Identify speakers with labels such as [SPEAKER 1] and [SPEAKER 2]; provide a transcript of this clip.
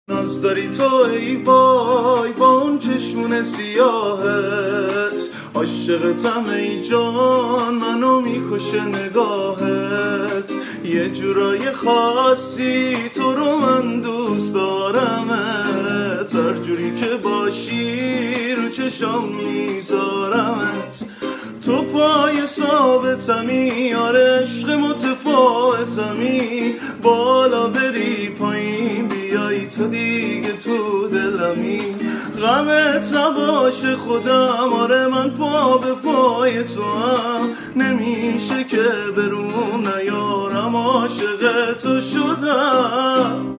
[SPEAKER 1] ناز داری تو ای وای با اون چشمون سیاهت، عاشقتم ای جان منو میکشه نگاهت، یه جورای خاصی تو رو من دوست دارمت، هر جوری که باشی رو چشام میذارمت، تو پای ثابتمی آره عشق متفاوتمی، بالا بری پایین بیایی تو دیگه تو دلمی، غمت نباشه خودم آره من پا به پای تو هم، نمیشه که بروم نیارم عاشق تو شدم.